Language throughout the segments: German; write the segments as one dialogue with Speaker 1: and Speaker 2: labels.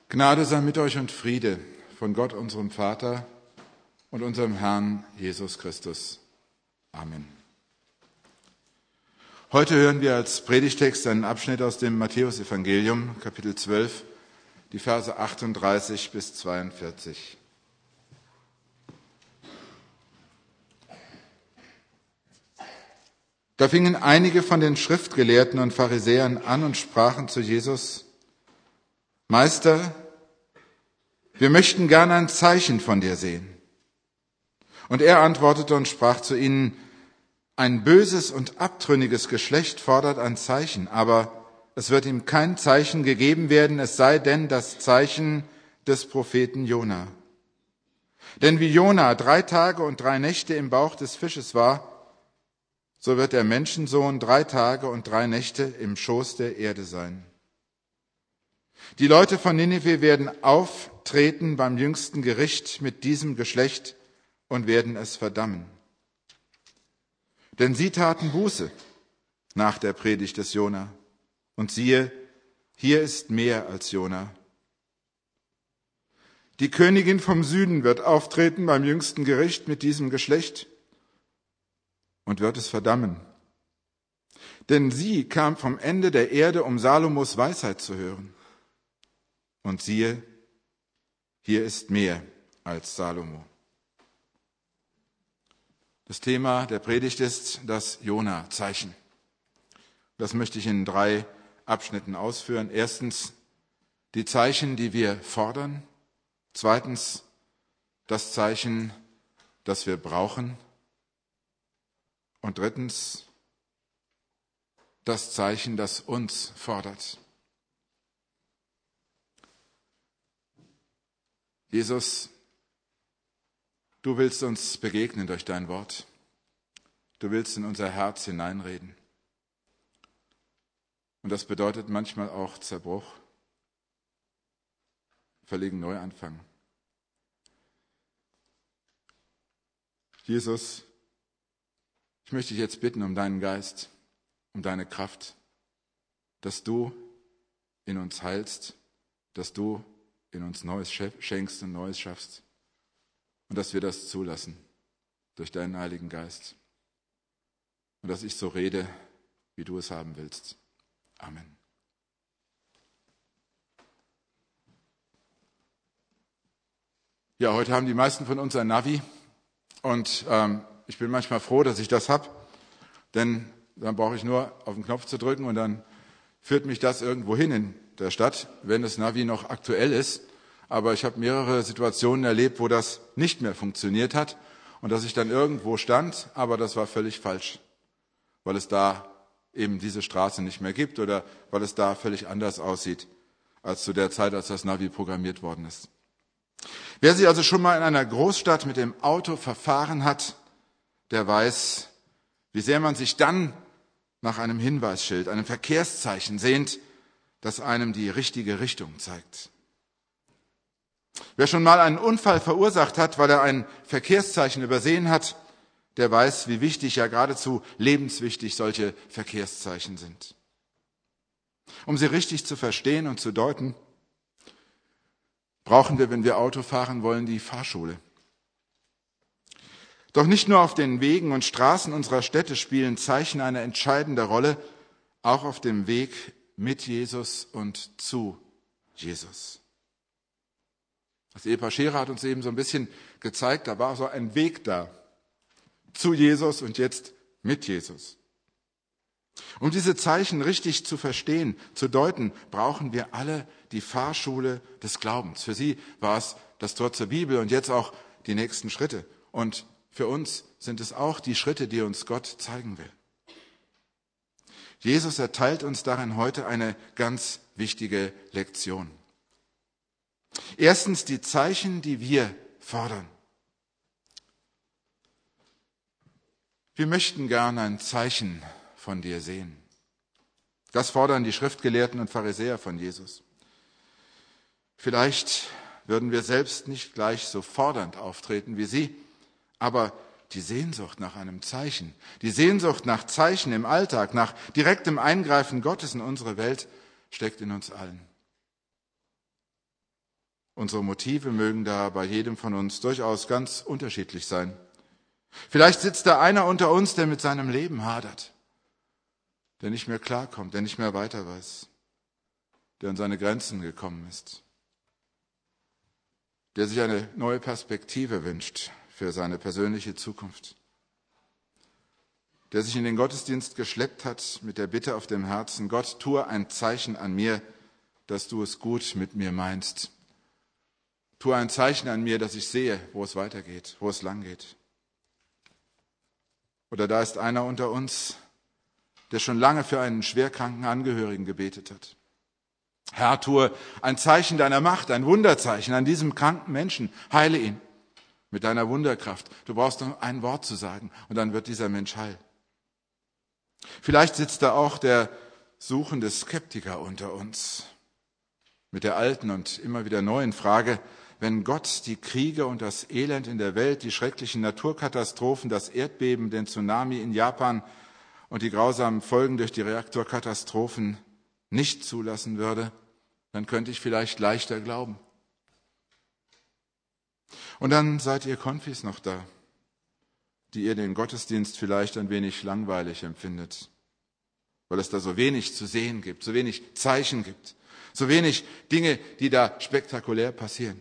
Speaker 1: Gnade sei mit euch und Friede von Gott, unserem Vater und unserem Herrn Jesus Christus. Amen. Heute hören wir als Predigtext einen Abschnitt aus dem Matthäusevangelium, Kapitel 12, die Verse 38 bis 42. Da fingen einige von den Schriftgelehrten und Pharisäern an und sprachen zu Jesus: Meister, wir möchten gern ein Zeichen von dir sehen. Und er antwortete und sprach zu ihnen: Ein böses und abtrünniges Geschlecht fordert ein Zeichen, aber es wird ihm kein Zeichen gegeben werden, es sei denn das Zeichen des Propheten Jona. Denn wie Jona 3 Tage und 3 Nächte im Bauch des Fisches war, so wird der Menschensohn 3 Tage und 3 Nächte im Schoß der Erde sein. Die Leute von Ninive werden auftreten beim jüngsten Gericht mit diesem Geschlecht und werden es verdammen. Denn sie taten Buße nach der Predigt des Jona. Und siehe, hier ist mehr als Jona. Die Königin vom Süden wird auftreten beim jüngsten Gericht mit diesem Geschlecht und wird es verdammen. Denn sie kam vom Ende der Erde, um Salomos Weisheit zu hören. Und siehe, hier ist mehr als Salomo. Das Thema der Predigt ist das Jona-Zeichen. Das möchte ich in 3 Abschnitten ausführen. Erstens, die Zeichen, die wir fordern. Zweitens, das Zeichen, das wir brauchen. Und drittens, das Zeichen, das uns fordert. Jesus, du willst uns begegnen durch dein Wort. Du willst in unser Herz hineinreden. Und das bedeutet manchmal auch Zerbruch, völligen Neuanfang. Jesus, ich möchte dich jetzt bitten um deinen Geist, um deine Kraft, dass du in uns heilst, dass du in uns Neues schenkst und Neues schaffst und dass wir das zulassen durch deinen Heiligen Geist und dass ich so rede, wie du es haben willst. Amen. Ja, heute haben die meisten von uns ein Navi und ich bin manchmal froh, dass ich das habe, denn dann brauche ich nur auf den Knopf zu drücken und dann führt mich das irgendwo hin in der Stadt, wenn das Navi noch aktuell ist. Aber ich habe mehrere Situationen erlebt, wo das nicht mehr funktioniert hat und dass ich dann irgendwo stand, aber das war völlig falsch, weil es da eben diese Straße nicht mehr gibt oder weil es da völlig anders aussieht als zu der Zeit, als das Navi programmiert worden ist. Wer sich also schon mal in einer Großstadt mit dem Auto verfahren hat, der weiß, wie sehr man sich dann nach einem Hinweisschild, einem Verkehrszeichen sehnt, das einem die richtige Richtung zeigt. Wer schon mal einen Unfall verursacht hat, weil er ein Verkehrszeichen übersehen hat, der weiß, wie wichtig, ja geradezu lebenswichtig solche Verkehrszeichen sind. Um sie richtig zu verstehen und zu deuten, brauchen wir, wenn wir Auto fahren wollen, die Fahrschule. Doch nicht nur auf den Wegen und Straßen unserer Städte spielen Zeichen eine entscheidende Rolle, auch auf dem Weg mit Jesus und zu Jesus. Das Ehepaar Scherer hat uns eben so ein bisschen gezeigt, da war so ein Weg da zu Jesus und jetzt mit Jesus. Um diese Zeichen richtig zu verstehen, zu deuten, brauchen wir alle die Fahrschule des Glaubens. Für sie war es das Tor zur Bibel und jetzt auch die nächsten Schritte. Und für uns sind es auch die Schritte, die uns Gott zeigen will. Jesus erteilt uns darin heute eine ganz wichtige Lektion. Erstens die Zeichen, die wir fordern. Wir möchten gern ein Zeichen von dir sehen. Das fordern die Schriftgelehrten und Pharisäer von Jesus. Vielleicht würden wir selbst nicht gleich so fordernd auftreten wie sie, aber die Sehnsucht nach einem Zeichen, die Sehnsucht nach Zeichen im Alltag, nach direktem Eingreifen Gottes in unsere Welt steckt in uns allen. Unsere Motive mögen da bei jedem von uns durchaus ganz unterschiedlich sein. Vielleicht sitzt da einer unter uns, der mit seinem Leben hadert, der nicht mehr klarkommt, der nicht mehr weiter weiß, der an seine Grenzen gekommen ist, der sich eine neue Perspektive wünscht für seine persönliche Zukunft, der sich in den Gottesdienst geschleppt hat mit der Bitte auf dem Herzen: Gott, tue ein Zeichen an mir, dass du es gut mit mir meinst. Tue ein Zeichen an mir, dass ich sehe, wo es weitergeht, wo es lang geht. Oder da ist einer unter uns, der schon lange für einen schwerkranken Angehörigen gebetet hat. Herr, tue ein Zeichen deiner Macht, ein Wunderzeichen an diesem kranken Menschen. Heile ihn mit deiner Wunderkraft. Du brauchst nur ein Wort zu sagen und dann wird dieser Mensch heil. Vielleicht sitzt da auch der suchende Skeptiker unter uns mit der alten und immer wieder neuen Frage: Wenn Gott die Kriege und das Elend in der Welt, die schrecklichen Naturkatastrophen, das Erdbeben, den Tsunami in Japan und die grausamen Folgen durch die Reaktorkatastrophen nicht zulassen würde, dann könnte ich vielleicht leichter glauben. Und dann seid ihr Konfis noch da, die ihr den Gottesdienst vielleicht ein wenig langweilig empfindet, weil es da so wenig zu sehen gibt, so wenig Zeichen gibt, so wenig Dinge, die da spektakulär passieren.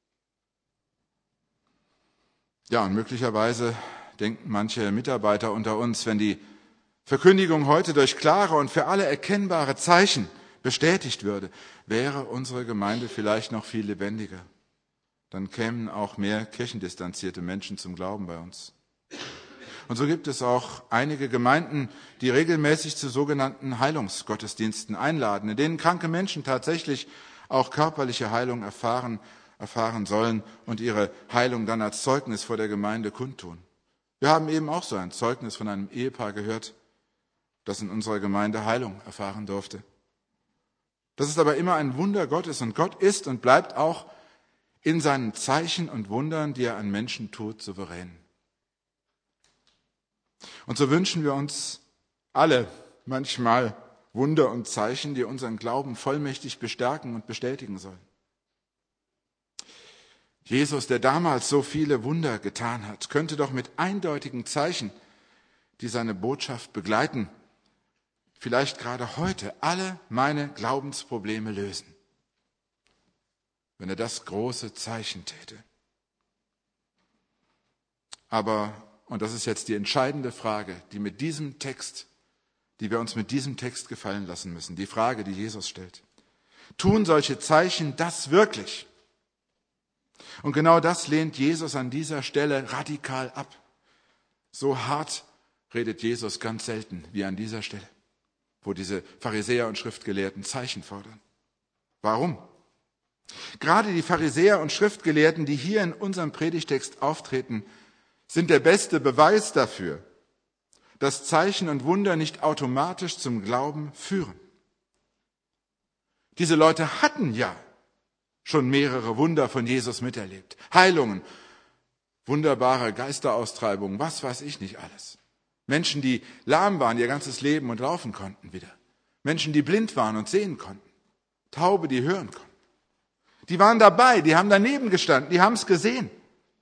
Speaker 1: Ja, und möglicherweise denken manche Mitarbeiter unter uns, wenn die Verkündigung heute durch klare und für alle erkennbare Zeichen bestätigt würde, wäre unsere Gemeinde vielleicht noch viel lebendiger. Dann kämen auch mehr kirchendistanzierte Menschen zum Glauben bei uns. Und so gibt es auch einige Gemeinden, die regelmäßig zu sogenannten Heilungsgottesdiensten einladen, in denen kranke Menschen tatsächlich auch körperliche Heilung erfahren sollen und ihre Heilung dann als Zeugnis vor der Gemeinde kundtun. Wir haben eben auch so ein Zeugnis von einem Ehepaar gehört, das in unserer Gemeinde Heilung erfahren durfte. Das ist aber immer ein Wunder Gottes, und Gott ist und bleibt auch in seinen Zeichen und Wundern, die er an Menschen tut, souverän. Und so wünschen wir uns alle manchmal Wunder und Zeichen, die unseren Glauben vollmächtig bestärken und bestätigen sollen. Jesus, der damals so viele Wunder getan hat, könnte doch mit eindeutigen Zeichen, die seine Botschaft begleiten, vielleicht gerade heute alle meine Glaubensprobleme lösen, wenn er das große Zeichen täte. Aber, und das ist jetzt die entscheidende Frage, die wir uns mit diesem Text gefallen lassen müssen, die Frage, die Jesus stellt: Tun solche Zeichen das wirklich? Und genau das lehnt Jesus an dieser Stelle radikal ab. So hart redet Jesus ganz selten wie an dieser Stelle, wo diese Pharisäer und Schriftgelehrten Zeichen fordern. Warum? Gerade die Pharisäer und Schriftgelehrten, die hier in unserem Predigtext auftreten, sind der beste Beweis dafür, dass Zeichen und Wunder nicht automatisch zum Glauben führen. Diese Leute hatten ja schon mehrere Wunder von Jesus miterlebt. Heilungen, wunderbare Geisteraustreibungen, was weiß ich nicht alles. Menschen, die lahm waren ihr ganzes Leben und laufen konnten wieder. Menschen, die blind waren und sehen konnten. Taube, die hören konnten. Die waren dabei, die haben daneben gestanden, die haben es gesehen.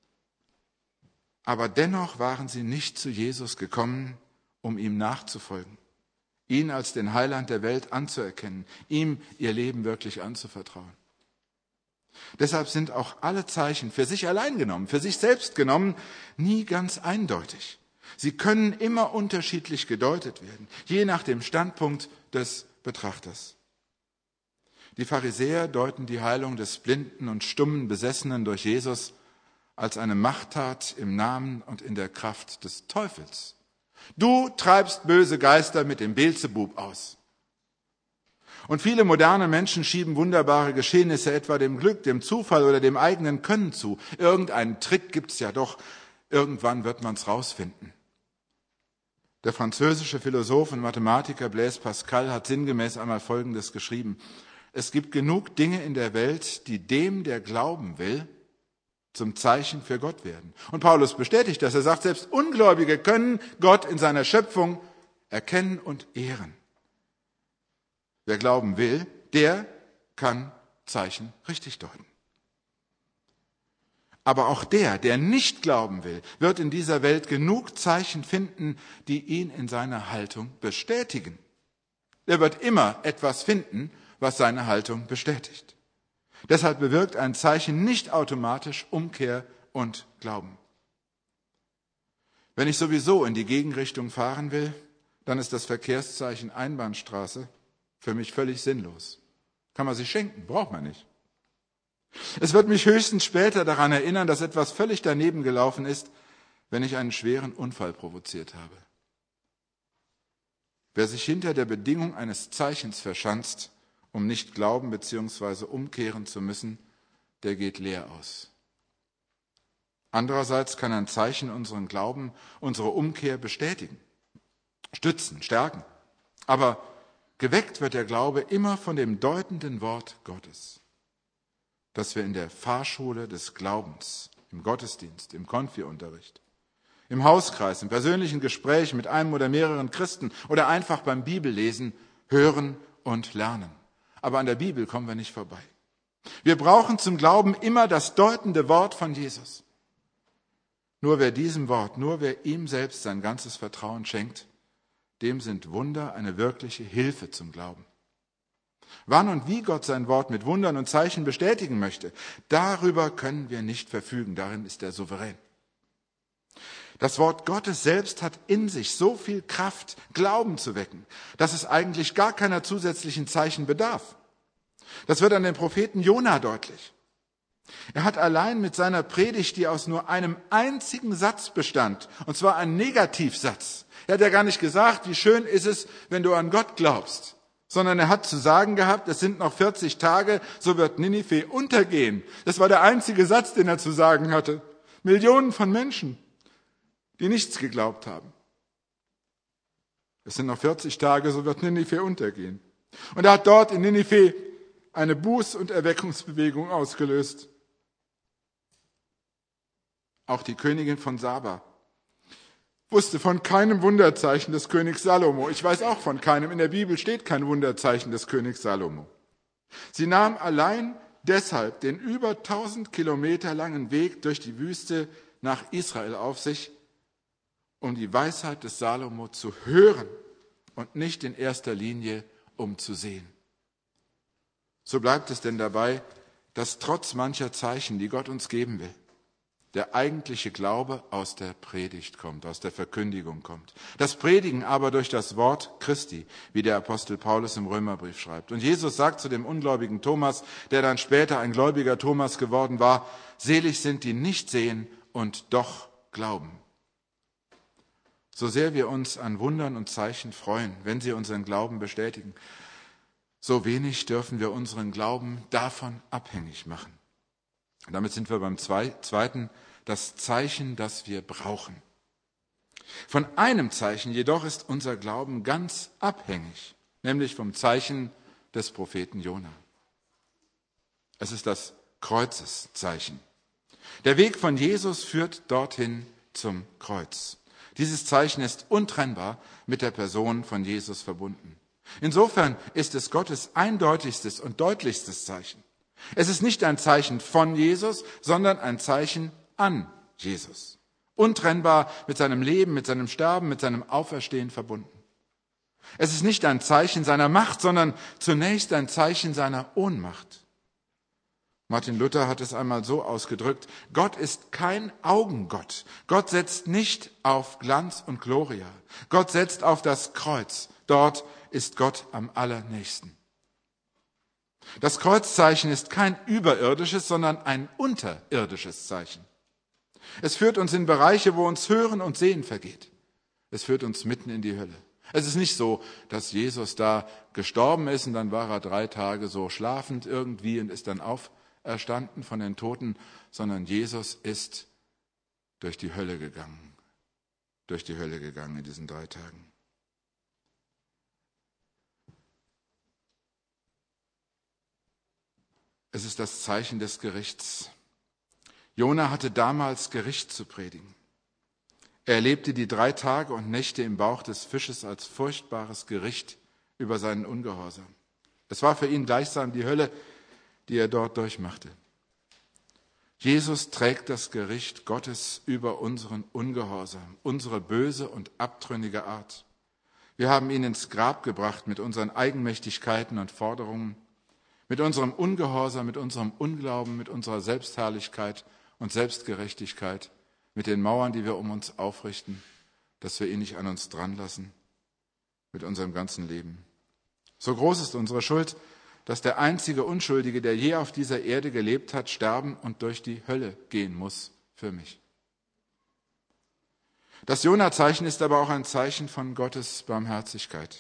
Speaker 1: Aber dennoch waren sie nicht zu Jesus gekommen, um ihm nachzufolgen, ihn als den Heiland der Welt anzuerkennen, ihm ihr Leben wirklich anzuvertrauen. Deshalb sind auch alle Zeichen für sich allein genommen, für sich selbst genommen, nie ganz eindeutig. Sie können immer unterschiedlich gedeutet werden, je nach dem Standpunkt des Betrachters. Die Pharisäer deuten die Heilung des blinden und stummen Besessenen durch Jesus als eine Machttat im Namen und in der Kraft des Teufels. Du treibst böse Geister mit dem Beelzebub aus. Und viele moderne Menschen schieben wunderbare Geschehnisse etwa dem Glück, dem Zufall oder dem eigenen Können zu. Irgendeinen Trick gibt's ja doch. Irgendwann wird man's rausfinden. Der französische Philosoph und Mathematiker Blaise Pascal hat sinngemäß einmal Folgendes geschrieben: Es gibt genug Dinge in der Welt, die dem, der glauben will, zum Zeichen für Gott werden. Und Paulus bestätigt das. Er sagt, selbst Ungläubige können Gott in seiner Schöpfung erkennen und ehren. Wer glauben will, der kann Zeichen richtig deuten. Aber auch der nicht glauben will, wird in dieser Welt genug Zeichen finden, die ihn in seiner Haltung bestätigen. Er wird immer etwas finden, was seine Haltung bestätigt. Deshalb bewirkt ein Zeichen nicht automatisch Umkehr und Glauben. Wenn ich sowieso in die Gegenrichtung fahren will, dann ist das Verkehrszeichen Einbahnstraße für mich völlig sinnlos. Kann man sich schenken, braucht man nicht. Es wird mich höchstens später daran erinnern, dass etwas völlig daneben gelaufen ist, wenn ich einen schweren Unfall provoziert habe. Wer sich hinter der Bedingung eines Zeichens verschanzt, um nicht glauben bzw. umkehren zu müssen, der geht leer aus. Andererseits kann ein Zeichen unseren Glauben, unsere Umkehr bestätigen, stützen, stärken. Aber geweckt wird der Glaube immer von dem deutenden Wort Gottes, das wir in der Fahrschule des Glaubens, im Gottesdienst, im Konfi-Unterricht, im Hauskreis, im persönlichen Gespräch mit einem oder mehreren Christen oder einfach beim Bibellesen hören und lernen. Aber an der Bibel kommen wir nicht vorbei. Wir brauchen zum Glauben immer das deutende Wort von Jesus. Nur wer diesem Wort, nur wer ihm selbst sein ganzes Vertrauen schenkt, dem sind Wunder eine wirkliche Hilfe zum Glauben. Wann und wie Gott sein Wort mit Wundern und Zeichen bestätigen möchte, darüber können wir nicht verfügen, darin ist er souverän. Das Wort Gottes selbst hat in sich so viel Kraft, Glauben zu wecken, dass es eigentlich gar keiner zusätzlichen Zeichen bedarf. Das wird an den Propheten Jona deutlich. Er hat allein mit seiner Predigt, die aus nur einem einzigen Satz bestand, und zwar ein Negativsatz. Er hat ja gar nicht gesagt, wie schön ist es, wenn du an Gott glaubst, sondern er hat zu sagen gehabt, es sind noch 40 Tage, so wird Ninive untergehen. Das war der einzige Satz, den er zu sagen hatte. Millionen von Menschen, die nichts geglaubt haben. Es sind noch 40 Tage, so wird Ninive untergehen. Und er hat dort in Ninive eine Buß- und Erweckungsbewegung ausgelöst. Auch die Königin von Saba wusste von keinem Wunderzeichen des Königs Salomo. Ich weiß auch von keinem. In der Bibel steht kein Wunderzeichen des Königs Salomo. Sie nahm allein deshalb den über 1000 Kilometer langen Weg durch die Wüste nach Israel auf sich, um die Weisheit des Salomo zu hören und nicht in erster Linie um zu sehen. So bleibt es denn dabei, dass trotz mancher Zeichen, die Gott uns geben will, der eigentliche Glaube aus der Predigt kommt, aus der Verkündigung kommt. Das Predigen aber durch das Wort Christi, wie der Apostel Paulus im Römerbrief schreibt. Und Jesus sagt zu dem ungläubigen Thomas, der dann später ein gläubiger Thomas geworden war, selig sind die nicht sehen und doch glauben. So sehr wir uns an Wundern und Zeichen freuen, wenn sie unseren Glauben bestätigen, so wenig dürfen wir unseren Glauben davon abhängig machen. Und damit sind wir beim zweiten, das Zeichen, das wir brauchen. Von einem Zeichen jedoch ist unser Glauben ganz abhängig, nämlich vom Zeichen des Propheten Jona. Es ist das Kreuzeszeichen. Der Weg von Jesus führt dorthin zum Kreuz. Dieses Zeichen ist untrennbar mit der Person von Jesus verbunden. Insofern ist es Gottes eindeutigstes und deutlichstes Zeichen. Es ist nicht ein Zeichen von Jesus, sondern ein Zeichen an Jesus. Untrennbar mit seinem Leben, mit seinem Sterben, mit seinem Auferstehen verbunden. Es ist nicht ein Zeichen seiner Macht, sondern zunächst ein Zeichen seiner Ohnmacht. Martin Luther hat es einmal so ausgedrückt: Gott ist kein Augengott. Gott setzt nicht auf Glanz und Gloria. Gott setzt auf das Kreuz. Dort ist Gott am allernächsten. Das Kreuzzeichen ist kein überirdisches, sondern ein unterirdisches Zeichen. Es führt uns in Bereiche, wo uns Hören und Sehen vergeht. Es führt uns mitten in die Hölle. Es ist nicht so, dass Jesus da gestorben ist und dann war er 3 Tage so schlafend irgendwie und ist dann auferstanden von den Toten, sondern Jesus ist durch die Hölle gegangen. Durch die Hölle gegangen in diesen 3 Tagen. Es ist das Zeichen des Gerichts. Jona hatte damals Gericht zu predigen. Er erlebte die 3 Tage und Nächte im Bauch des Fisches als furchtbares Gericht über seinen Ungehorsam. Es war für ihn gleichsam die Hölle, die er dort durchmachte. Jesus trägt das Gericht Gottes über unseren Ungehorsam, unsere böse und abtrünnige Art. Wir haben ihn ins Grab gebracht mit unseren Eigenmächtigkeiten und Forderungen, mit unserem Ungehorsam, mit unserem Unglauben, mit unserer Selbstherrlichkeit und Selbstgerechtigkeit, mit den Mauern, die wir um uns aufrichten, dass wir ihn nicht an uns dranlassen, mit unserem ganzen Leben. So groß ist unsere Schuld, dass der einzige Unschuldige, der je auf dieser Erde gelebt hat, sterben und durch die Hölle gehen muss für mich. Das Jona-Zeichen ist aber auch ein Zeichen von Gottes Barmherzigkeit.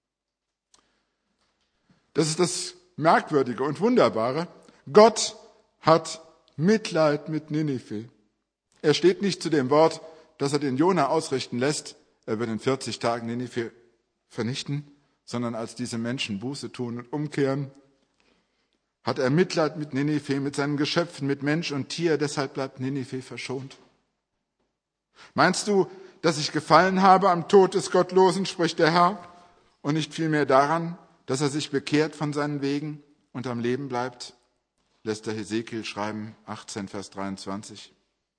Speaker 1: Das ist das Merkwürdige und Wunderbare. Gott hat Mitleid mit Ninive. Er steht nicht zu dem Wort, das er den Jona ausrichten lässt, er wird in 40 Tagen Ninive vernichten, sondern als diese Menschen Buße tun und umkehren, hat er Mitleid mit Ninive, mit seinen Geschöpfen, mit Mensch und Tier, deshalb bleibt Ninive verschont. Meinst du, dass ich gefallen habe am Tod des Gottlosen, spricht der Herr, und nicht vielmehr daran, dass er sich bekehrt von seinen Wegen und am Leben bleibt? Lässt der Hesekiel schreiben, 18, Vers 23.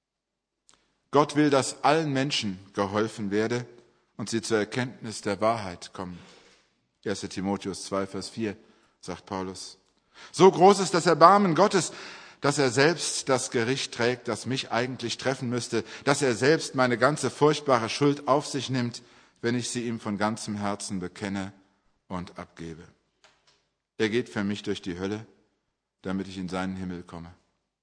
Speaker 1: Gott will, dass allen Menschen geholfen werde und sie zur Erkenntnis der Wahrheit kommen. 1. Timotheus 2, Vers 4, sagt Paulus. So groß ist das Erbarmen Gottes, dass er selbst das Gericht trägt, das mich eigentlich treffen müsste, dass er selbst meine ganze furchtbare Schuld auf sich nimmt, wenn ich sie ihm von ganzem Herzen bekenne und abgebe. Er geht für mich durch die Hölle, damit ich in seinen Himmel komme.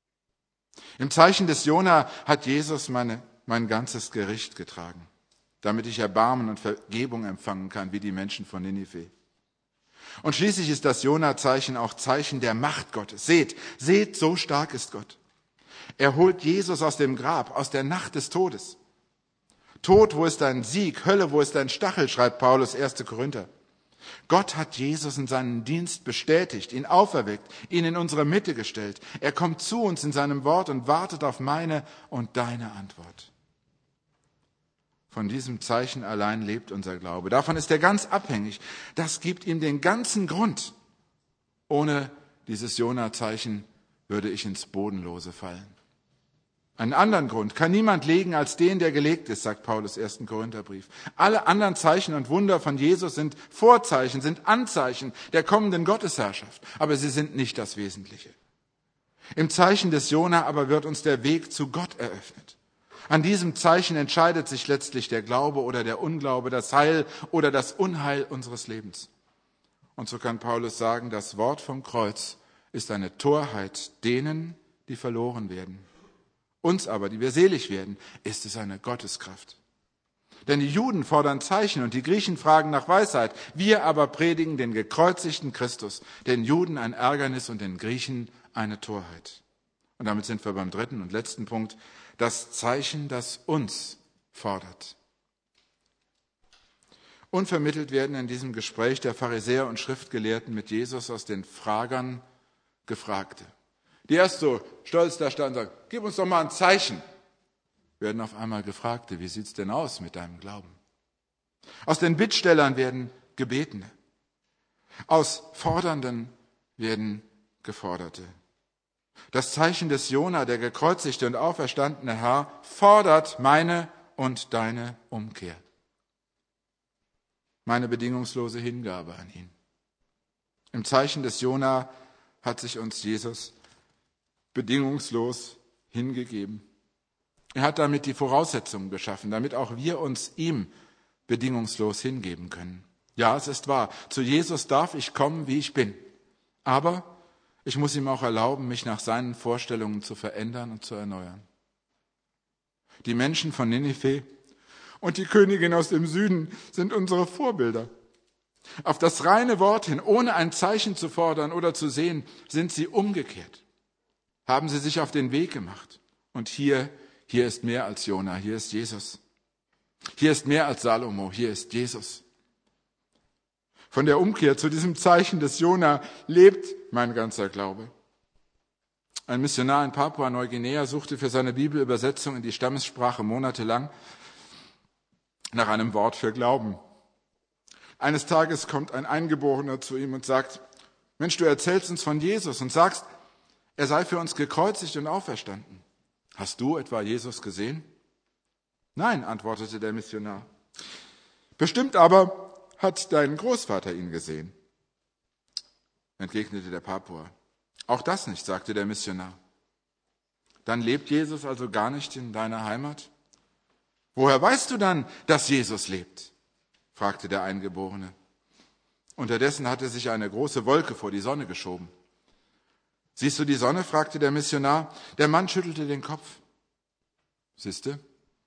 Speaker 1: Im Zeichen des Jona hat Jesus mein ganzes Gericht getragen, damit ich Erbarmen und Vergebung empfangen kann, wie die Menschen von Ninive. Und schließlich ist das Jona-Zeichen auch Zeichen der Macht Gottes. Seht, so stark ist Gott. Er holt Jesus aus dem Grab, aus der Nacht des Todes. Tod, wo ist dein Sieg? Hölle, wo ist dein Stachel? Schreibt Paulus 1. Korinther. Gott hat Jesus in seinen Dienst bestätigt, ihn auferweckt, ihn in unsere Mitte gestellt. Er kommt zu uns in seinem Wort und wartet auf meine und deine Antwort. Von diesem Zeichen allein lebt unser Glaube. Davon ist er ganz abhängig. Das gibt ihm den ganzen Grund. Ohne dieses Jona-Zeichen würde ich ins Bodenlose fallen. Einen anderen Grund kann niemand legen als den, der gelegt ist, sagt Paulus 1. Korintherbrief. Alle anderen Zeichen und Wunder von Jesus sind Vorzeichen, sind Anzeichen der kommenden Gottesherrschaft. Aber sie sind nicht das Wesentliche. Im Zeichen des Jona aber wird uns der Weg zu Gott eröffnet. An diesem Zeichen entscheidet sich letztlich der Glaube oder der Unglaube, das Heil oder das Unheil unseres Lebens. Und so kann Paulus sagen, das Wort vom Kreuz ist eine Torheit denen, die verloren werden. Uns aber, die wir selig werden, ist es eine Gotteskraft. Denn die Juden fordern Zeichen und die Griechen fragen nach Weisheit. Wir aber predigen den gekreuzigten Christus, den Juden ein Ärgernis und den Griechen eine Torheit. Und damit sind wir beim dritten und letzten Punkt. Das Zeichen, das uns fordert. Unvermittelt werden in diesem Gespräch der Pharisäer und Schriftgelehrten mit Jesus aus den Fragern Gefragte. Die erst so stolz da standen und sagen, gib uns doch mal ein Zeichen, werden auf einmal Gefragte, wie sieht's denn aus mit deinem Glauben? Aus den Bittstellern werden Gebetene. Aus Fordernden werden Geforderte. Das Zeichen des Jona, der gekreuzigte und auferstandene Herr, fordert meine und deine Umkehr. Meine bedingungslose Hingabe an ihn. Im Zeichen des Jona hat sich uns Jesus bedingungslos hingegeben. Er hat damit die Voraussetzungen geschaffen, damit auch wir uns ihm bedingungslos hingeben können. Ja, es ist wahr, zu Jesus darf ich kommen, wie ich bin. Aber ich muss ihm auch erlauben, mich nach seinen Vorstellungen zu verändern und zu erneuern. Die Menschen von Ninive und die Königin aus dem Süden sind unsere Vorbilder. Auf das reine Wort hin, ohne ein Zeichen zu fordern oder zu sehen, sind sie umgekehrt. Haben sie sich auf den Weg gemacht. Und hier ist mehr als Jona, hier ist Jesus. Hier ist mehr als Salomo, hier ist Jesus. Von der Umkehr zu diesem Zeichen des Jona lebt mein ganzer Glaube. Ein Missionar in Papua-Neuguinea suchte für seine Bibelübersetzung in die Stammessprache monatelang nach einem Wort für Glauben. Eines Tages kommt ein Eingeborener zu ihm und sagt, Mensch, du erzählst uns von Jesus und sagst, Er sei für uns gekreuzigt und auferstanden. Hast du etwa Jesus gesehen? Nein, antwortete der Missionar. Bestimmt aber hat dein Großvater ihn gesehen, entgegnete der Papua. Auch das nicht, sagte der Missionar. Dann lebt Jesus also gar nicht in deiner Heimat? Woher weißt du dann, dass Jesus lebt? Fragte der Eingeborene. Unterdessen hatte sich eine große Wolke vor die Sonne geschoben. Siehst du die Sonne? Fragte der Missionar. Der Mann schüttelte den Kopf. Siehste?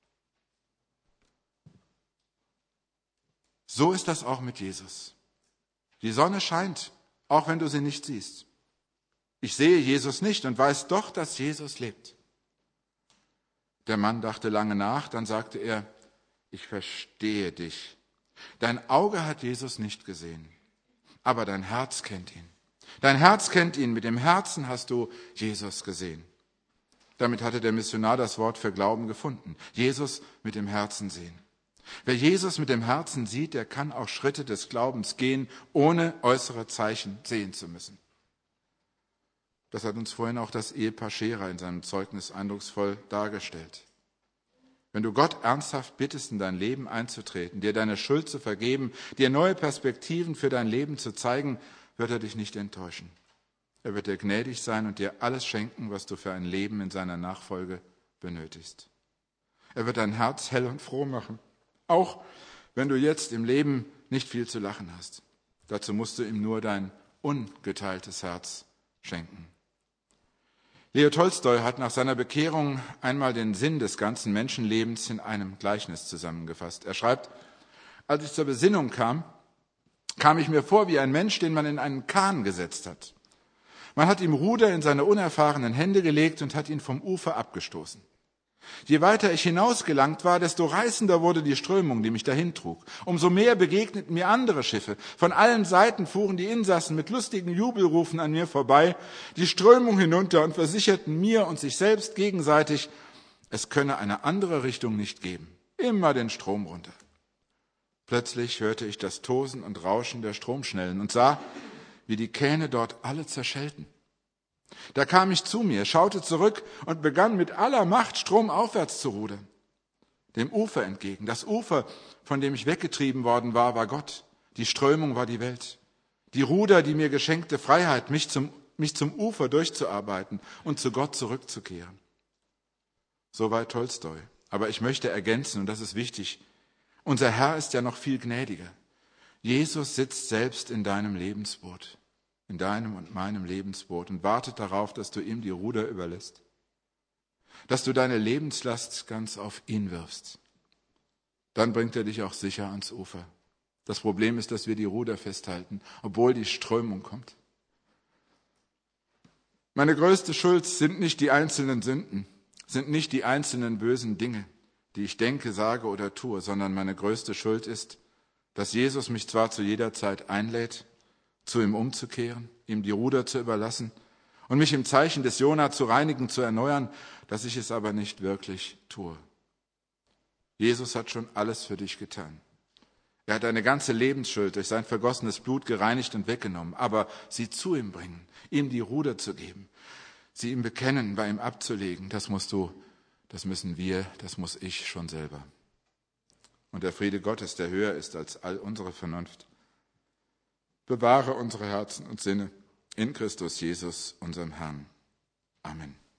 Speaker 1: So ist das auch mit Jesus. Die Sonne scheint, auch wenn du sie nicht siehst. Ich sehe Jesus nicht und weiß doch, dass Jesus lebt. Der Mann dachte lange nach, dann sagte er, ich verstehe dich. Dein Auge hat Jesus nicht gesehen, aber dein Herz kennt ihn. Dein Herz kennt ihn, mit dem Herzen hast du Jesus gesehen. Damit hatte der Missionar das Wort für Glauben gefunden. Jesus mit dem Herzen sehen. Wer Jesus mit dem Herzen sieht, der kann auch Schritte des Glaubens gehen, ohne äußere Zeichen sehen zu müssen. Das hat uns vorhin auch das Ehepaar Scherer in seinem Zeugnis eindrucksvoll dargestellt. Wenn du Gott ernsthaft bittest, in dein Leben einzutreten, dir deine Schuld zu vergeben, dir neue Perspektiven für dein Leben zu zeigen, wird er dich nicht enttäuschen. Er wird dir gnädig sein und dir alles schenken, was du für ein Leben in seiner Nachfolge benötigst. Er wird dein Herz hell und froh machen, auch wenn du jetzt im Leben nicht viel zu lachen hast. Dazu musst du ihm nur dein ungeteiltes Herz schenken. Leo Tolstoi hat nach seiner Bekehrung einmal den Sinn des ganzen Menschenlebens in einem Gleichnis zusammengefasst. Er schreibt, als ich zur Besinnung kam ich mir vor wie ein Mensch, den man in einen Kahn gesetzt hat. Man hat ihm Ruder in seine unerfahrenen Hände gelegt und hat ihn vom Ufer abgestoßen. Je weiter ich hinausgelangt war, desto reißender wurde die Strömung, die mich dahin trug. Umso mehr begegneten mir andere Schiffe. Von allen Seiten fuhren die Insassen mit lustigen Jubelrufen an mir vorbei, die Strömung hinunter und versicherten mir und sich selbst gegenseitig, es könne eine andere Richtung nicht geben. Immer den Strom runter. Plötzlich hörte ich das Tosen und Rauschen der Stromschnellen und sah, wie die Kähne dort alle zerschellten. Da kam ich zu mir, schaute zurück und begann mit aller Macht stromaufwärts zu rudern. Dem Ufer entgegen. Das Ufer, von dem ich weggetrieben worden war, war Gott. Die Strömung war die Welt. Die Ruder, die mir geschenkte Freiheit, mich zum Ufer durchzuarbeiten und zu Gott zurückzukehren. Soweit Tolstoi. Aber ich möchte ergänzen, und das ist wichtig, unser Herr ist ja noch viel gnädiger. Jesus sitzt selbst in deinem Lebensboot. In deinem und meinem Lebensboot und wartet darauf, dass du ihm die Ruder überlässt, dass du deine Lebenslast ganz auf ihn wirfst. Dann bringt er dich auch sicher ans Ufer. Das Problem ist, dass wir die Ruder festhalten, obwohl die Strömung kommt. Meine größte Schuld sind nicht die einzelnen Sünden, sind nicht die einzelnen bösen Dinge, die ich denke, sage oder tue, sondern meine größte Schuld ist, dass Jesus mich zwar zu jeder Zeit einlädt, zu ihm umzukehren, ihm die Ruder zu überlassen und mich im Zeichen des Jona zu reinigen, zu erneuern, dass ich es aber nicht wirklich tue. Jesus hat schon alles für dich getan. Er hat deine ganze Lebensschuld durch sein vergossenes Blut gereinigt und weggenommen, aber sie zu ihm bringen, ihm die Ruder zu geben, sie ihm bekennen, bei ihm abzulegen, das müssen wir, das muss ich schon selber. Und der Friede Gottes, der höher ist als all unsere Vernunft, bewahre unsere Herzen und Sinne in Christus Jesus, unserem Herrn. Amen.